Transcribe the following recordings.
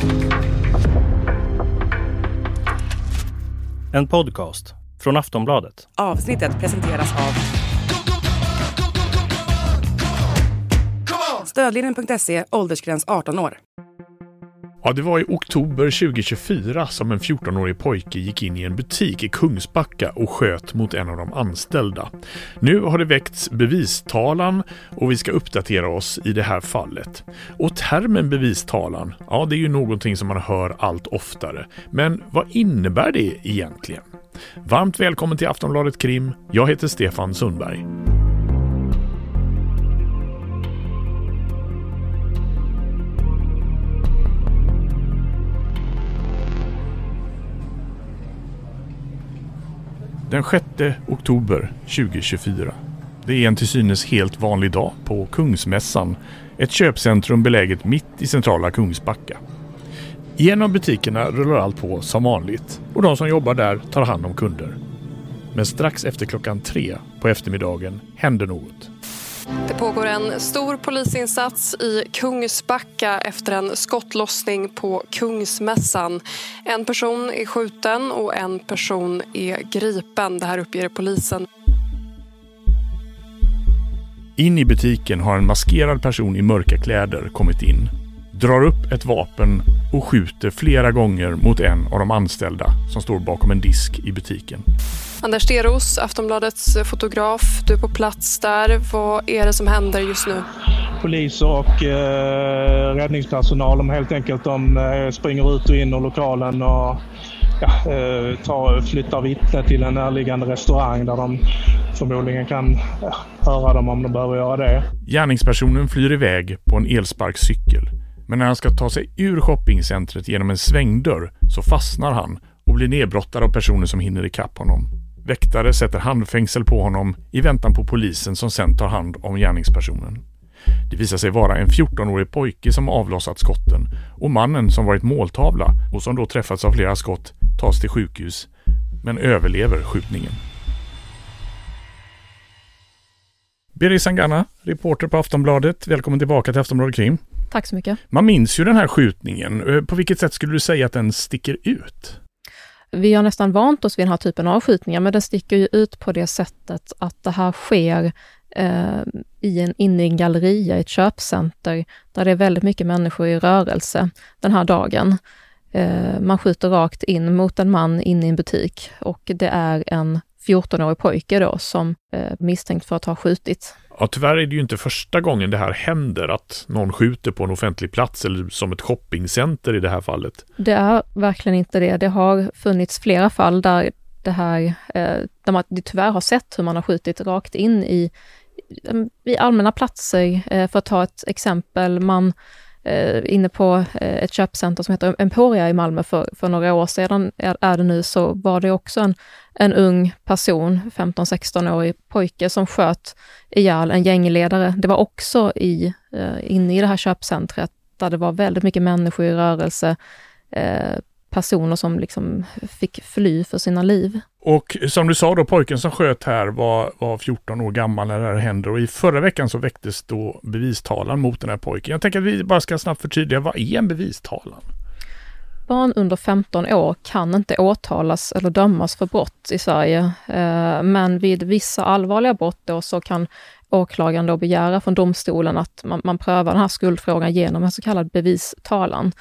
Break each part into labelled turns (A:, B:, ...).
A: En podcast från Aftonbladet.
B: Avsnittet presenteras av Stödlinjen.se, åldersgräns 18 år.
C: Ja, det var i oktober 2024 som en 14-årig pojke gick in i en butik i Kungsbacka och sköt mot en av de anställda. Nu har det väckts bevistalan och vi ska uppdatera oss i det här fallet. Och termen bevistalan, ja, det är ju någonting som man hör allt oftare. Men vad innebär det egentligen? Varmt välkommen till Aftonbladet Krim. Jag heter Stefan Sundberg. Den 6 oktober 2024. Det är en till synes helt vanlig dag på Kungsmässan, ett köpcentrum beläget mitt i centrala Kungsbacka. I en av butikerna rullar allt på som vanligt och de som jobbar där tar hand om kunder. Men strax efter 3:00 på eftermiddagen händer något.
D: Det pågår en stor polisinsats i Kungsbacka efter en skottlossning på Kungsmässan. En person är skjuten och en person är gripen. Det här uppger polisen.
C: In i butiken har en maskerad person i mörka kläder kommit in, drar upp ett vapen och skjuter flera gånger mot en av de anställda som står bakom en disk i butiken.
D: Anders Steros, Aftonbladets fotograf, du är på plats där. Vad är det som händer just nu?
E: Polis och räddningspersonal, de springer ut och in ur lokalen och flyttar vittne till en närliggande restaurang där de förmodligen kan höra dem om de behöver göra det.
C: Gärningspersonen flyr iväg på en elsparkcykel, men när han ska ta sig ur shoppingcentret genom en svängdörr så fastnar han och blir nedbrottad av personer som hinner ikapp honom. Väktare sätter handfängsel på honom i väntan på polisen som sen tar hand om gärningspersonen. Det visar sig vara en 14-årig pojke som avlossat skotten och mannen som varit måltavla och som då träffats av flera skott tas till sjukhus men överlever skjutningen. Beri Sangana, reporter på Aftonbladet. Välkommen tillbaka till Aftonbladet Krim.
F: Tack så mycket.
C: Man minns ju den här skjutningen. På vilket sätt skulle du säga att den sticker ut?
F: Vi har nästan vant oss vid den här typen av skjutningar, men den sticker ju ut på det sättet att det här sker inne i en galleria, i ett köpcenter där det är väldigt mycket människor i rörelse den här dagen. Man skjuter rakt in mot en man inne i en butik och det är en 14-årig pojke då som misstänkt för att ha skjutit.
C: Ja, tyvärr är det ju inte första gången det här händer att någon skjuter på en offentlig plats eller som ett shoppingcenter i det här fallet. Det är verkligen inte det. Det har funnits flera fall där det här, där man tyvärr har sett hur man har skjutit rakt in i allmänna platser. För att ta ett exempel, man inne på ett köpcenter som heter Emporia i Malmö för några år sedan är det nu, så var det också en ung person, 15-16-årig pojke som sköt ihjäl en gängledare. Det var också inne i det här köpcentret där det var väldigt mycket människor i rörelse, personer som liksom fick fly för sina liv. Och som du sa då, pojken som sköt här var 14 år gammal när det här hände och i förra veckan så väcktes då bevistalan mot den här pojken. Jag tänker att vi bara ska snabbt förtydliga, vad är en bevistalan? Barn under 15 år kan inte åtalas eller dömas för brott i Sverige, men vid vissa allvarliga brott då så kan åklagaren då begära från domstolen att man prövar den här skuldfrågan genom en så kallad bevistalan.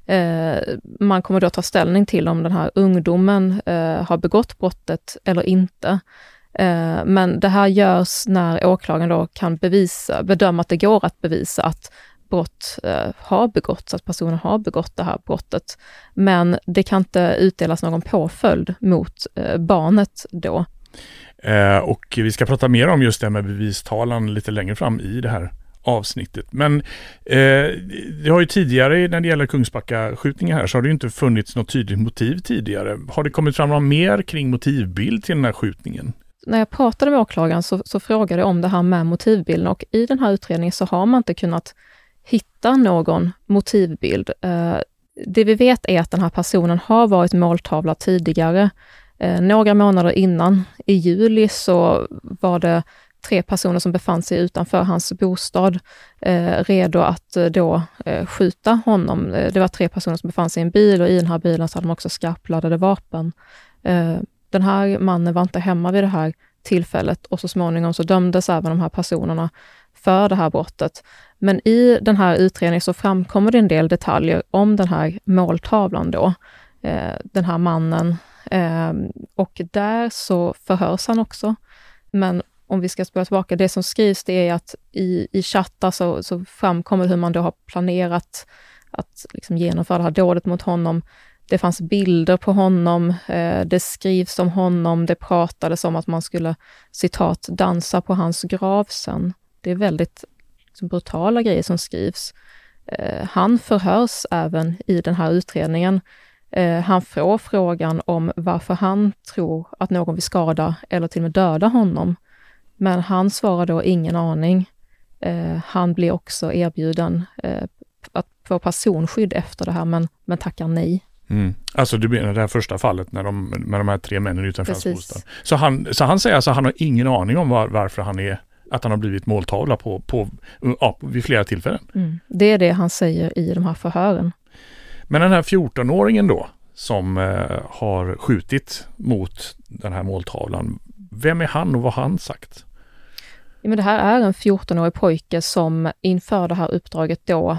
C: Man kommer då ta ställning till om den här ungdomen har begått brottet eller inte. Men det här görs när åklagaren då kan bedöma att det går att bevisa att brott har begåtts, att personen har begått det här brottet. Men det kan inte utdelas någon påföljd mot barnet då. Och vi ska prata mer om just det med bevistalan lite längre fram i det här avsnittet. Men det har ju tidigare, när det gäller Kungsbacka-skjutningar här, så har det ju inte funnits något tydligt motiv tidigare. Har det kommit fram något mer kring motivbild till den här skjutningen?
F: När jag pratade med åklagaren så frågade jag om det här med motivbilden, och i den här utredningen så har man inte kunnat hitta någon motivbild. Det vi vet är att den här personen har varit måltavla tidigare. Några månader innan, i juli, så var det 3 personer som befann sig utanför hans bostad redo att då skjuta honom. Det var 3 personer som befann sig i en bil och i den här bilen så hade de också skarpladdade vapen. Den här mannen var inte hemma vid det här tillfället och så småningom så dömdes även de här personerna för det här brottet. Men i den här utredningen så framkommer det en del detaljer om den här måltavlan då, den här mannen. Och där så förhörs han också. Men om vi ska spela tillbaka, det som skrivs det är att i chattar så framkommer hur man då har planerat att liksom genomföra det här dådet mot honom. Det fanns bilder på honom, det skrivs om honom, det pratades om att man skulle, citat, dansa på hans grav sen. Det är väldigt liksom, brutala grejer som skrivs. Han förhörs även i den här utredningen. Han får frågan om varför han tror att någon vill skada eller till och med döda honom. Men han svarar då ingen aning. Han blir också erbjuden att få personskydd efter det här, men tackar nej.
C: Mm. Alltså du menar det här första fallet med de här 3 männen utanför hans bostad. Så han säger alltså han har ingen aning om varför att han har blivit måltavla vid flera tillfällen.
F: Mm. Det är det han säger i de här förhören.
C: Men den här 14-åringen då som har skjutit mot den här måltavlan, vem är han och vad har han sagt?
F: Ja, men det här är en 14-årig pojke som inför det här uppdraget då,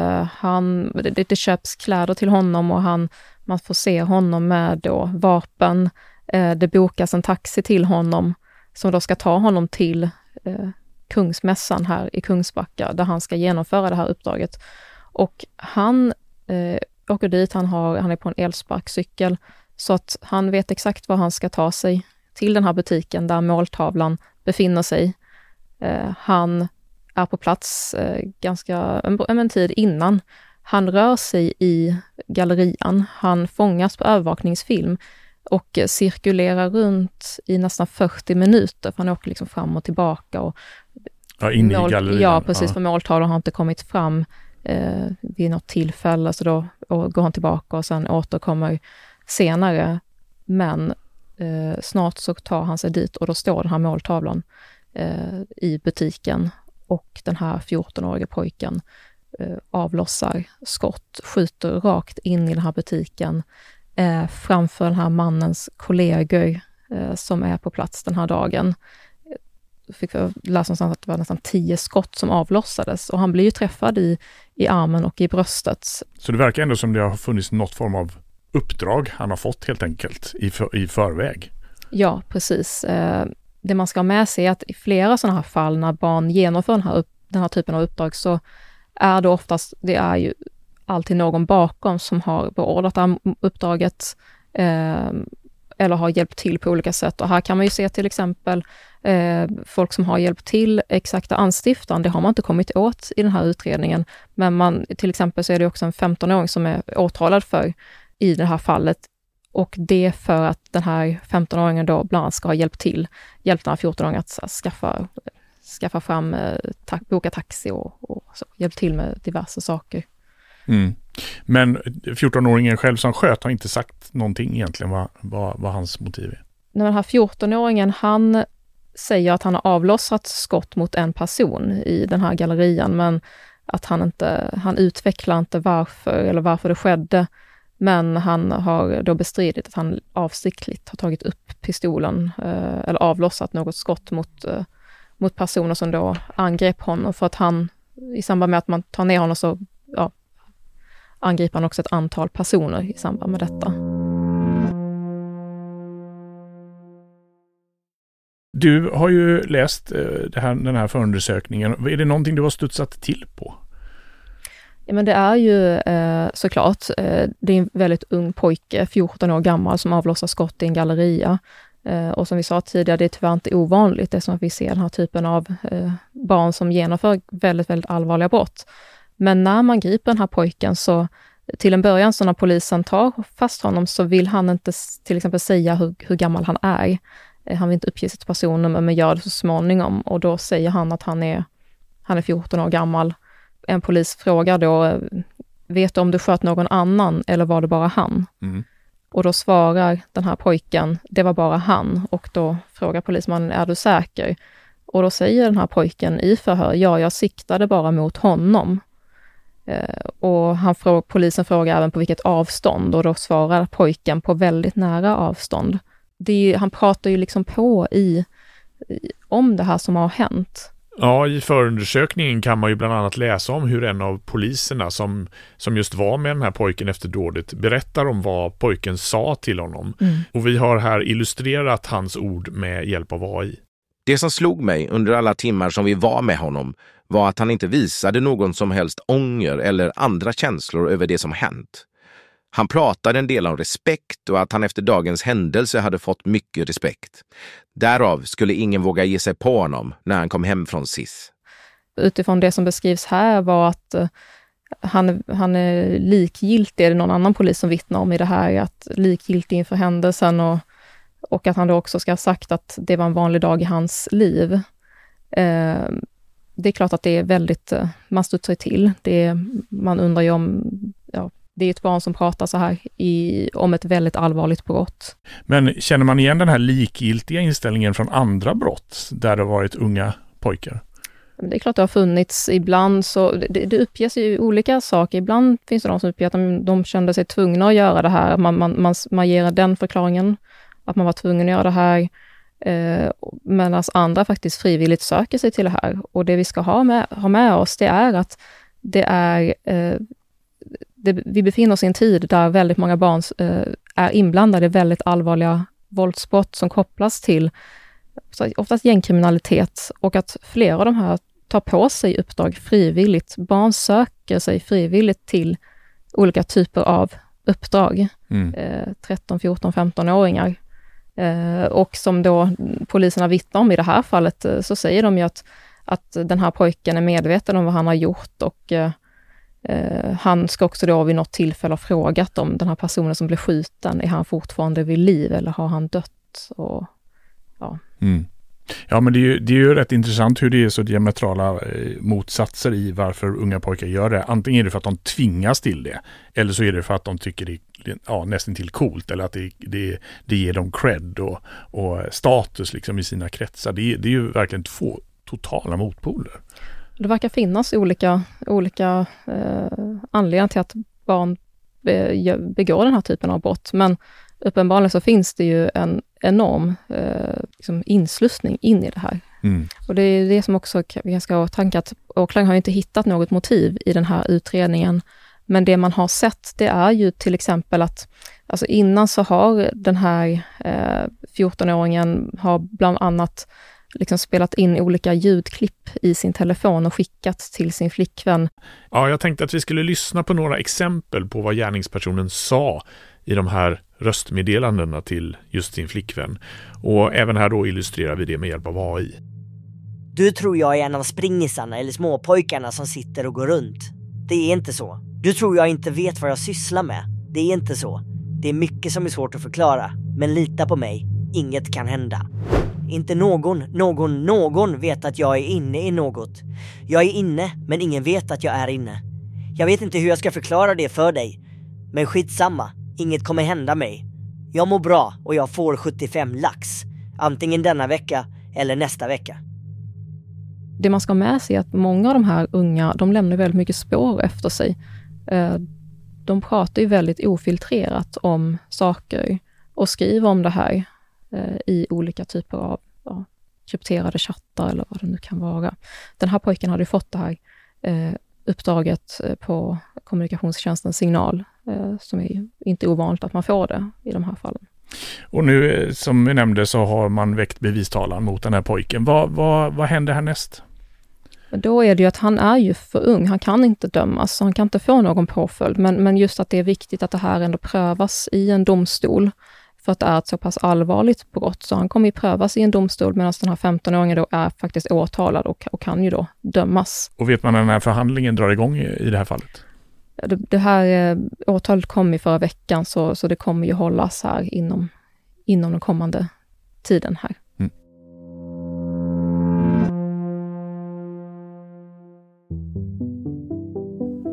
F: det köps kläder till honom och man får se honom med då vapen. Det bokas en taxi till honom som då ska ta honom till Kungsmässan här i Kungsbacka där han ska genomföra det här uppdraget. Och han åker dit, han är på en elsparkcykel så att han vet exakt var han ska ta sig till den här butiken där måltavlan befinner sig. Han är på plats ganska en tid innan. Han rör sig i gallerian. Han fångas på övervakningsfilm och cirkulerar runt i nästan 40 minuter. För han åker liksom fram och tillbaka. Och
C: in i gallerian.
F: Ja, precis. För måltavlan har inte kommit fram vid något tillfälle. Så då går han tillbaka och sen återkommer senare. Men snart så tar han sig dit och då står den här måltavlan i butiken och den här 14-åriga pojken avlossar skott, skjuter rakt in i den här butiken framför den här mannens kollegor som är på plats den här dagen. Fick jag läsa någonstans att det var nästan 10 skott som avlossades och han blir ju träffad i armen och i bröstet. Så
C: det verkar ändå som det har funnits något form av uppdrag han har fått helt enkelt i förväg.
F: Ja, precis. Det man ska ha med sig är att i flera sådana här fall när barn genomför den här typen av uppdrag så är det oftast, det är ju alltid någon bakom som har beordrat uppdraget eller har hjälpt till på olika sätt. Och här kan man ju se till exempel folk som har hjälpt till exakta anstiftan. Det har man inte kommit åt i den här utredningen. Men till exempel så är det också en 15-åring som är åtalad för i det här fallet. Och det för att den här 15-åringen då bland annat ska ha hjälpt den här 14-åringen att skaffa fram, boka taxi och så, hjälpt till med diverse saker.
C: Mm. Men 14-åringen själv som sköt har inte sagt någonting egentligen vad hans motiv är.
F: När den här 14-åringen, han säger att han har avlossat skott mot en person i den här gallerian, men att han utvecklar inte varför det skedde. Men han har då bestridit att han avsiktligt har tagit upp pistolen eller avlossat något skott mot personer som då angrep honom. För att han, i samband med att man tar ner honom så angriper han också ett antal personer i samband med detta.
C: Du har ju läst den här förundersökningen. Är det någonting du har studsat till på?
F: Ja, men det är ju såklart, det är en väldigt ung pojke, 14 år gammal, som avlossar skott i en galleria. Och som vi sa tidigare, det är tyvärr inte ovanligt. Det är som att vi ser den här typen av barn som genomför väldigt, väldigt allvarliga brott. Men när man griper den här pojken så till en början så när polisen tar fast honom så vill han inte till exempel säga hur gammal han är. Han vill inte uppge sitt personnummer men gör det så småningom. Och då säger han att han är 14 år gammal. En polis frågar då, vet du om du sköt någon annan eller var det bara han? Mm. Och då svarar den här pojken, det var bara han. Och då frågar polismannen, är du säker? Och då säger den här pojken i förhör, ja, jag siktade bara mot honom. Och polisen frågar även på vilket avstånd, och då svarar pojken på väldigt nära avstånd. Han pratar ju liksom på om det här som har hänt.
C: Ja, i förundersökningen kan man ju bland annat läsa om hur en av poliserna som just var med den här pojken efter dådet berättar om vad pojken sa till honom. Och vi har här illustrerat hans ord med hjälp av AI.
G: Det som slog mig under alla timmar som vi var med honom var att han inte visade någon som helst ånger eller andra känslor över det som hänt. Han pratade en del om respekt och att han efter dagens händelse hade fått mycket respekt. Därav skulle ingen våga ge sig på honom när han kom hem från SIS.
F: Utifrån det som beskrivs här var att han är likgiltig, är det någon annan polis som vittnar om i det här, att likgiltig inför händelsen och att han då också ska ha sagt att det var en vanlig dag i hans liv. Det är klart att det är väldigt, man studsar till. Man undrar ju om, det är ett barn som pratar så här om ett väldigt allvarligt brott. Men
C: känner man igen den här likgiltiga inställningen från andra brott där det har varit unga pojkar?
F: Det är klart det har funnits. Ibland så, det uppges ju olika saker. Ibland finns det de som uppger att de kände sig tvungna att göra det här. Man ger den förklaringen att man var tvungen att göra det här. Medan andra faktiskt frivilligt söker sig till det här. Och det vi ska ha med oss, det är att vi befinner oss i en tid där väldigt många barn är inblandade i väldigt allvarliga våldsbrott som kopplas till oftast gängkriminalitet, och att flera av de här tar på sig uppdrag frivilligt. Barn söker sig frivilligt till olika typer av uppdrag. 13, 14, 15-åringar. Och som då poliserna vittnar om i det här fallet, så säger de ju att den här pojken är medveten om vad han har gjort, och han ska också då vid något tillfälle ha frågat om den här personen som blev skjuten, är han fortfarande vid liv eller har han dött? Och, ja.
C: Ja, men det är ju rätt intressant hur det är så diametrala motsatser i varför unga pojkar gör det. Antingen är det för att de tvingas till det, eller så är det för att de tycker det är nästan till coolt, eller att det ger dem cred och status liksom i sina kretsar. Det är ju verkligen två totala motpoler.
F: Det verkar finnas olika anledningar till att barn begår den här typen av brott, men uppenbarligen så finns det ju en enorm inslussning in i det här. Och det är det som också vi ska ha tanke, att åklagaren har inte hittat något motiv i den här utredningen, men det man har sett, det är ju till exempel att alltså innan så har den här 14-åringen har bland annat liksom spelat in olika ljudklipp i sin telefon och skickat till sin flickvän.
C: Ja, jag tänkte att vi skulle lyssna på några exempel på vad gärningspersonen sa i de här röstmeddelandena till just sin flickvän. Och även här då illustrerar vi det med hjälp av AI.
H: Du tror jag är en av springisarna eller småpojkarna som sitter och går runt. Det är inte så. Du tror jag inte vet vad jag sysslar med. Det är inte så. Det är mycket som är svårt att förklara. Men lita på mig, inget kan hända. Inte någon vet att jag är inne i något. Jag är inne, men ingen vet att jag är inne. Jag vet inte hur jag ska förklara det för dig. Men skitsamma, inget kommer hända mig. Jag mår bra och jag får 75 lax. Antingen denna vecka eller nästa vecka.
F: Det man ska ha med sig är att många av de här unga, de lämnar väldigt mycket spår efter sig. De pratar ju väldigt ofiltrerat om saker och skriver om det här i olika typer av krypterade chattar eller vad det nu kan vara. Den här pojken hade ju fått det här uppdraget på kommunikationstjänsten Signal, som är inte ovanligt att man får det i de här fallen.
C: Och nu, som vi nämnde, så har man väckt bevistalan mot den här pojken. Vad händer härnäst?
F: Då är det ju att han är ju för ung. Han kan inte dömas, så han kan inte få någon påföljd. Men just att det är viktigt att det här ändå prövas i en domstol, för att det är ett så pass allvarligt brott. Så han kommer ju prövas i en domstol, medan den här 15-åringen då är faktiskt åtalad och kan ju då dömas. Och vet man när den här förhandlingen drar igång i det här fallet? Det här åtalet kom i förra veckan, så det kommer ju hållas här inom den kommande tiden här.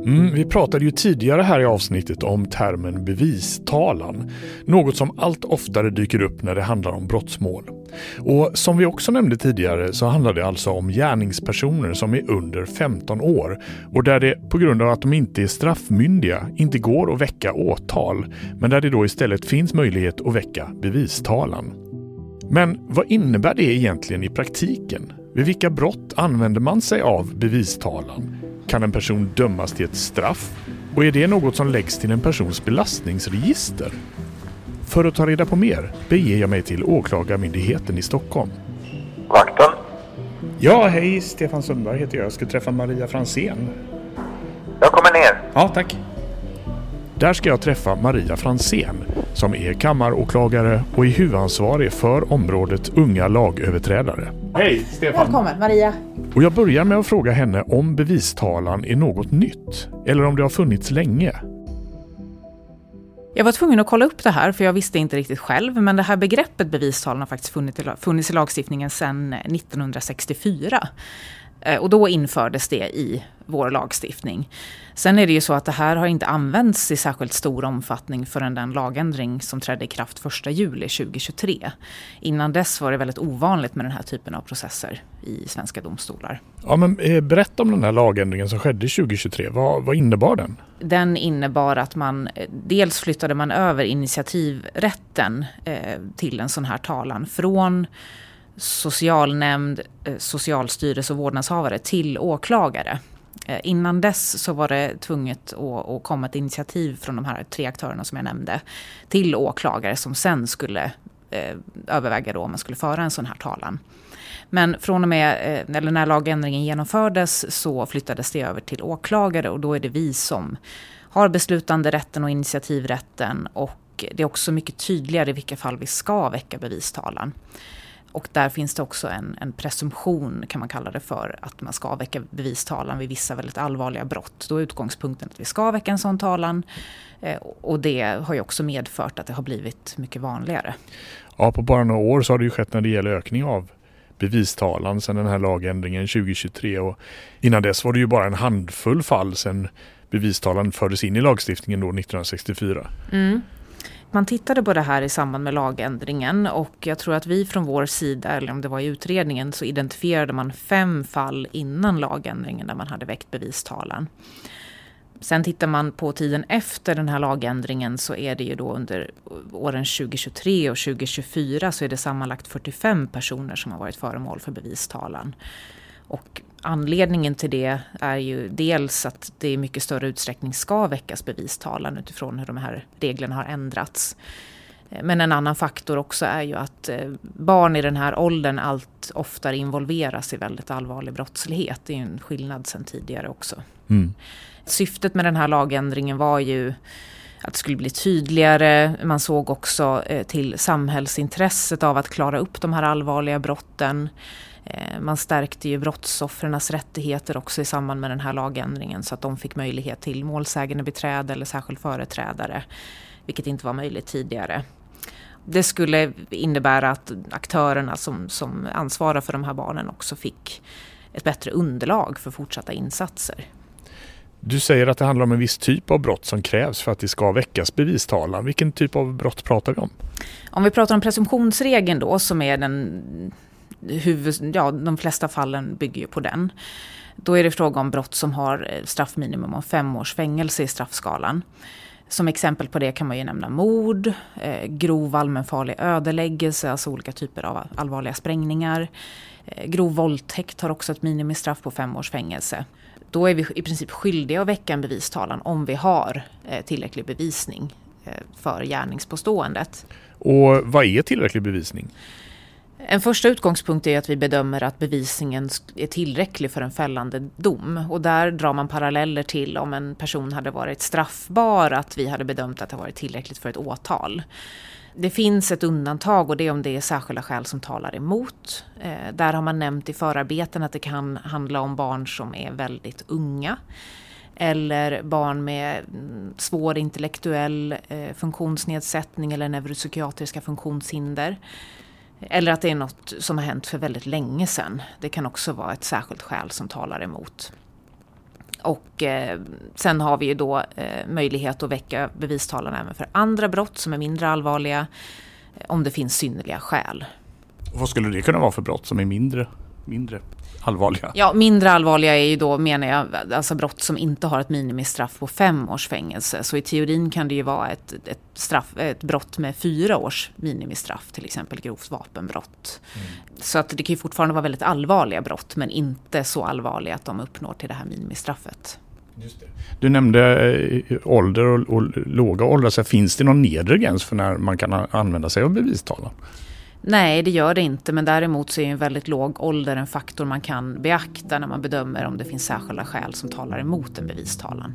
C: Vi pratade ju tidigare här i avsnittet om termen bevistalan. Något som allt oftare dyker upp när det handlar om brottsmål. Och som vi också nämnde tidigare så handlar det alltså om gärningspersoner som är under 15 år. Och där det på grund av att de inte är straffmyndiga inte går att väcka åtal. Men där det då istället finns möjlighet att väcka bevistalan. Men vad innebär det egentligen i praktiken? Vid vilka brott använder man sig av bevistalan? Kan en person dömas till ett straff? Och är det något som läggs till en persons belastningsregister? För att ta reda på mer beger jag mig till Åklagarmyndigheten i Stockholm.
I: Vakten?
J: Ja, hej, Stefan Sundberg heter jag. Jag ska träffa Maria Fransén.
I: Jag kommer ner.
J: Ja, tack.
C: Där ska jag träffa Maria Fransén som är kammaråklagare och är huvudansvarig för området unga lagöverträdare.
J: Hej, Stefan.
K: Välkommen, Maria.
C: Och jag börjar med att fråga henne om bevistalan är något nytt eller om det har funnits länge.
K: Jag var tvungen att kolla upp det här för jag visste inte riktigt själv, men det här begreppet bevistalan har faktiskt funnits i lagstiftningen sedan 1964. Och då infördes det i vår lagstiftning. Sen är det ju så att det här har inte använts i särskilt stor omfattning förrän den lagändring som trädde i kraft 1 juli 2023. Innan dess var det väldigt ovanligt med den här typen av processer i svenska domstolar.
C: Ja, men berätta om den här lagändringen som skedde 2023. Vad innebar den?
K: Den innebar att dels flyttade man över initiativrätten till en sån här talan från socialnämnd, socialstyrelse och vårdnadshavare till åklagare. Innan dess så var det tvunget att komma ett initiativ från de här 3 aktörerna som jag nämnde till åklagare som sen skulle överväga då om man skulle föra en sån här talan. Men från och med eller när lagändringen genomfördes så flyttades det över till åklagare och då är det vi som har beslutande rätten och initiativrätten och det är också mycket tydligare i vilka fall vi ska väcka bevistalan. Och där finns det också en presumtion kan man kalla det för att man ska väcka bevistalan vid vissa väldigt allvarliga brott. Då är utgångspunkten att vi ska väcka en sån talan och det har ju också medfört att det har blivit mycket vanligare.
C: Ja, på bara några år så har det ju skett när det gäller ökning av bevistalan sedan den här lagändringen 2023 och innan dess var det ju bara en handfull fall sedan bevistalan fördes in i lagstiftningen då 1964.
K: Man tittade på det här i samband med lagändringen och jag tror att vi från vår sida, eller om det var i utredningen, så identifierade man 5 fall innan lagändringen där man hade väckt bevistalan. Sen tittar man på tiden efter den här lagändringen så är det ju då under åren 2023 och 2024 så är det sammanlagt 45 personer som har varit föremål för bevistalan. Och anledningen till det är ju dels att det i mycket större utsträckning ska väckas bevistalan utifrån hur de här reglerna har ändrats. Men en annan faktor också är ju att barn i den här åldern allt oftare involveras i väldigt allvarlig brottslighet. Det är en skillnad sedan tidigare också. Syftet med den här lagändringen var ju att det skulle bli tydligare. Man såg också till samhällsintresset av att klara upp de här allvarliga brotten. Man stärkte ju brottsoffrens rättigheter också i samband med den här lagändringen så att de fick möjlighet till målsägande beträde eller särskild företrädare, vilket inte var möjligt tidigare. Det skulle innebära att aktörerna som ansvarar för de här barnen också fick ett bättre underlag för fortsatta insatser.
C: Du säger att det handlar om en viss typ av brott som krävs för att det ska väckas bevistalan. Vilken typ av brott pratar vi om?
K: Om vi pratar om presumtionsregeln då som är de flesta fallen bygger ju på den. Då är det fråga om brott som har straffminimum om 5 års fängelse i straffskalan. Som exempel på det kan man ju nämna mord, grov allmänfarlig ödeläggelse, alltså olika typer av allvarliga sprängningar. Grov våldtäkt har också ett minimistraff på 5 års fängelse. Då är vi i princip skyldiga att väcka en bevistalan om vi har tillräcklig bevisning för gärningspåståendet.
C: Och vad är tillräcklig bevisning?
K: En första utgångspunkt är att vi bedömer att bevisningen är tillräcklig för en fällande dom. Och där drar man paralleller till om en person hade varit straffbar, att vi hade bedömt att det varit tillräckligt för ett åtal. Det finns ett undantag och det är om det är särskilda skäl som talar emot. Där har man nämnt i förarbeten att det kan handla om barn som är väldigt unga. Eller barn med svår intellektuell funktionsnedsättning eller neuropsykiatriska funktionshinder. Eller att det är något som har hänt för väldigt länge sedan. Det kan också vara ett särskilt skäl som talar emot. Och sen har vi ju då möjlighet att väcka bevistalan även för andra brott som är mindre allvarliga om det finns synnerliga skäl.
C: Vad skulle det kunna vara för brott som är mindre allvarliga?
K: Ja, mindre allvarliga är ju då, menar jag, alltså brott som inte har ett minimistraff på 5 års fängelse. Så i teorin kan det ju vara ett brott med 4 års minimistraff, till exempel grovt vapenbrott. Så att det kan ju fortfarande vara väldigt allvarliga brott, men inte så allvarliga att de uppnår till det här minimistraffet.
C: Just det. Du nämnde ålder och låga åldrar. Så finns det någon nedre gräns för när man kan använda sig av bevistalan?
K: Nej, det gör det inte, men däremot så är en väldigt låg ålder en faktor man kan beakta när man bedömer om det finns särskilda skäl som talar emot en bevistalan.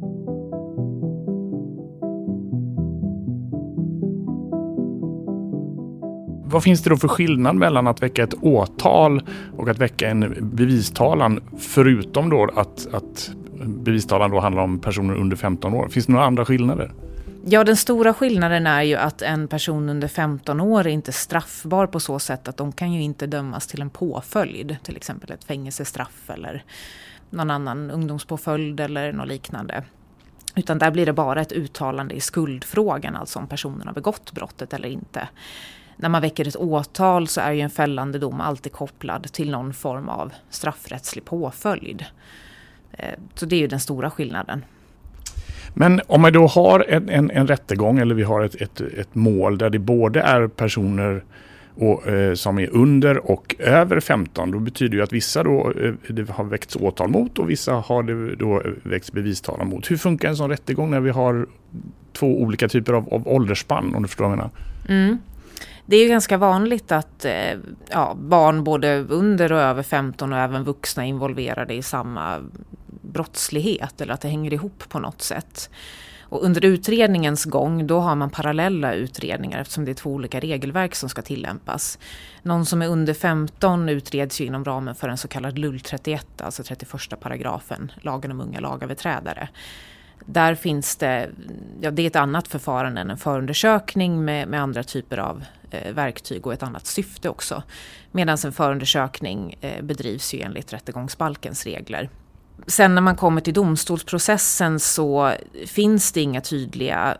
C: Vad finns det då för skillnad mellan att väcka ett åtal och att väcka en bevistalan, förutom då att bevistalan då handlar om personer under 15 år? Finns det några andra skillnader?
K: Ja, den stora skillnaden är ju att en person under 15 år är inte straffbar på så sätt att de kan ju inte dömas till en påföljd, till exempel ett fängelsestraff eller någon annan ungdomspåföljd eller något liknande. Utan där blir det bara ett uttalande i skuldfrågan, alltså om personen har begått brottet eller inte. När man väcker ett åtal så är ju en fällande dom alltid kopplad till någon form av straffrättslig påföljd. Så det är ju den stora skillnaden.
C: Men om man då har en rättegång eller vi har ett mål där det både är personer som är under och över 15, då betyder det att vissa då det har väckts åtal mot och vissa har det då väckts bevistalan mot. Hur funkar en sån rättegång när vi har 2 olika typer av åldersspann, om du förstår vad jag menar?
K: Det är ju ganska vanligt att barn både under och över 15 och även vuxna är involverade i samma brottslighet eller att det hänger ihop på något sätt. Och under utredningens gång då har man parallella utredningar eftersom det är 2 olika regelverk som ska tillämpas. Någon som är under 15 utreds ju inom ramen för en så kallad LUL 31, alltså 31 paragrafen, lagen om unga lagöverträdare. Där finns det är ett annat förfarande än en förundersökning med andra typer av verktyg och ett annat syfte också. Medan en förundersökning bedrivs ju enligt rättegångsbalkens regler. Sen när man kommer till domstolsprocessen så finns det inga tydliga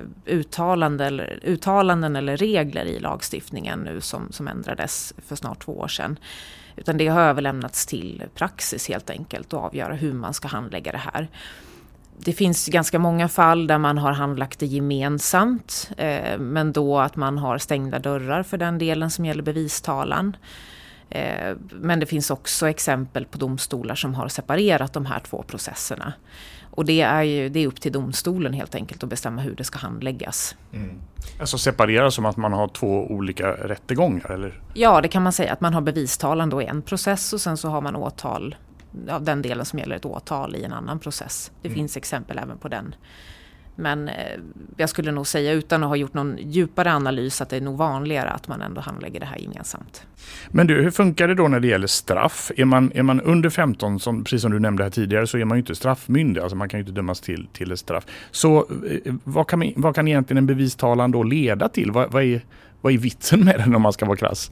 K: uttalanden eller regler i lagstiftningen nu som ändrades för snart 2 år sedan. Utan det har överlämnats till praxis helt enkelt att avgöra hur man ska handlägga det här. Det finns ganska många fall där man har handlagt det gemensamt, men då att man har stängda dörrar för den delen som gäller bevistalan. Men det finns också exempel på domstolar som har separerat de här 2 processerna. Och det är upp till domstolen helt enkelt att bestämma hur det ska handläggas.
C: Alltså separera som att man har 2 olika rättegångar, eller? Ja,
K: det kan man säga, att man har bevistalan då i en process och sen så har man åtal av den delen som gäller ett åtal i en annan process. Det finns exempel även på den. Men jag skulle nog säga, utan att ha gjort någon djupare analys, att det är nog vanligare att man ändå handlägger det här gemensamt.
C: Men hur funkar det då när det gäller straff? Är man under 15, precis som du nämnde här tidigare, så är man ju inte straffmyndig. Alltså man kan ju inte dömas till ett straff. Så vad kan egentligen en bevistalan då leda till? Vad är vitsen med den om man ska vara krass?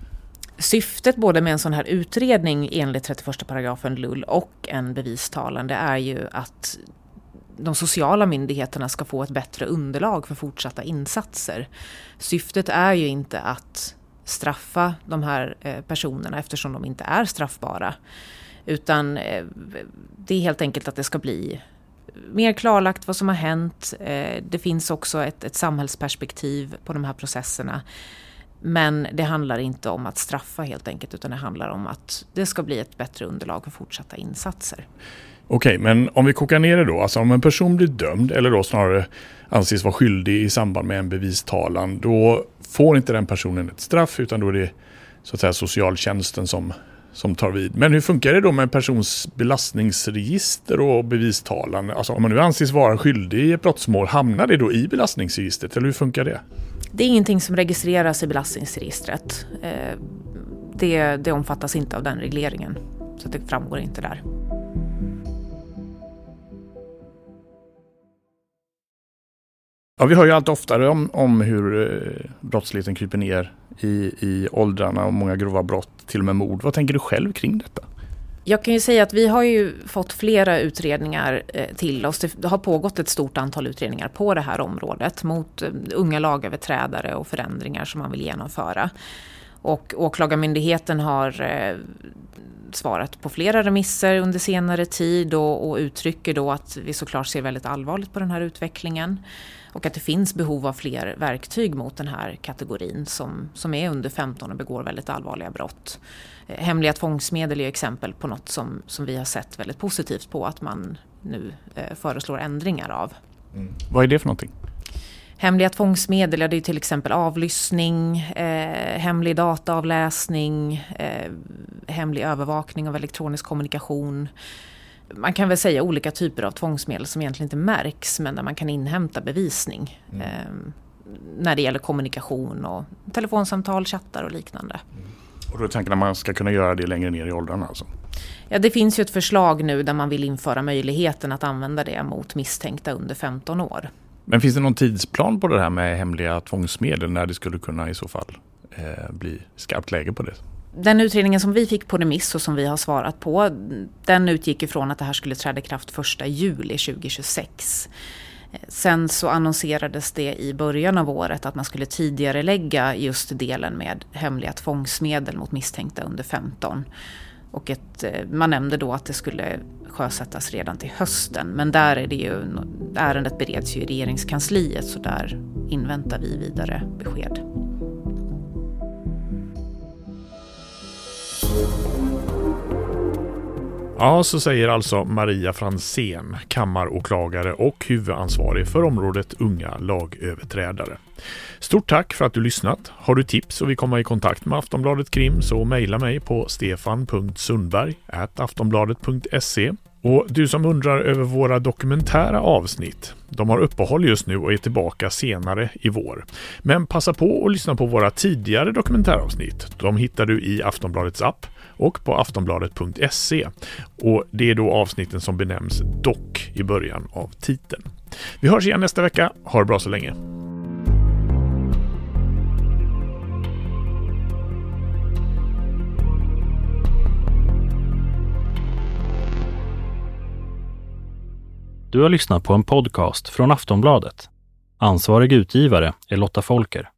K: Syftet både med en sån här utredning enligt 31 paragrafen LUL och en bevistalan, det är ju att de sociala myndigheterna ska få ett bättre underlag för fortsatta insatser. Syftet är ju inte att straffa de här personerna eftersom de inte är straffbara. Utan det är helt enkelt att det ska bli mer klarlagt vad som har hänt. Det finns också ett samhällsperspektiv på de här processerna. Men det handlar inte om att straffa helt enkelt, utan det handlar om att det ska bli ett bättre underlag för fortsatta insatser.
C: Okej, men om vi kokar ner det då, alltså om en person blir dömd eller då snarare anses vara skyldig i samband med en bevistalan, då får inte den personen ett straff, utan då är det så att säga socialtjänsten som tar vid. Men hur funkar det då med persons belastningsregister och bevistalan? Alltså om man nu anses vara skyldig i ett brottsmål, hamnar det då i belastningsregistret, eller hur funkar det?
K: Det är ingenting som registreras i belastningsregistret. Det omfattas inte av den regleringen, så det framgår inte där.
C: Ja, vi hör ju allt oftare om hur brottsligheten kryper ner i åldrarna och många grova brott, till och med mord. Vad tänker du själv kring detta?
K: Jag kan ju säga att vi har ju fått flera utredningar till oss. Det har pågått ett stort antal utredningar på det här området mot unga lagöverträdare och förändringar som man vill genomföra. Och åklagarmyndigheten har svarat på flera remisser under senare tid och uttrycker då att vi såklart ser väldigt allvarligt på den här utvecklingen. Och att det finns behov av fler verktyg mot den här kategorin som är under 15 och begår väldigt allvarliga brott. Hemliga tvångsmedel är exempel på något som vi har sett väldigt positivt på att man nu föreslår ändringar av.
C: Vad är det för någonting?
K: Hemliga tvångsmedel, det är till exempel avlyssning, hemlig dataavläsning, hemlig övervakning av elektronisk kommunikation. Man kan väl säga olika typer av tvångsmedel som egentligen inte märks men där man kan inhämta bevisning när det gäller kommunikation och telefonsamtal, chattar och liknande.
C: Och då är tanken att man ska kunna göra det längre ner i åldrarna alltså?
K: Ja, det finns ju ett förslag nu där man vill införa möjligheten att använda det mot misstänkta under 15 år.
C: Men finns det någon tidsplan på det här med hemliga tvångsmedel när det skulle kunna i så fall bli skarpt läge på det?
K: Den utredningen som vi fick på remiss och som vi har svarat på, den utgick ifrån att det här skulle träda i kraft 1 juli 2026. Sen så annonserades det i början av året att man skulle tidigare lägga just delen med hemliga tvångsmedel mot misstänkta under 15. Och man nämnde då att det skulle sjösättas redan till hösten. Men där är det ju, ärendet bereds ju i regeringskansliet så där inväntar vi vidare besked.
C: Ja, så säger alltså Maria Franzén, kammaråklagare och huvudansvarig för området unga lagöverträdare. Stort tack för att du lyssnat. Har du tips och vill komma i kontakt med Aftonbladet Krim så mejla mig på stefan.sundberg@aftonbladet.se. Och du som undrar över våra dokumentära avsnitt, de har uppehåll just nu och är tillbaka senare i vår. Men passa på att lyssna på våra tidigare dokumentäravsnitt. De hittar du i Aftonbladets app och på aftonbladet.se. Och det är då avsnitten som benämns dock i början av titeln. Vi hörs igen nästa vecka. Ha det bra så länge.
A: Du har lyssnat på en podcast från Aftonbladet. Ansvarig utgivare är Lotta Folker.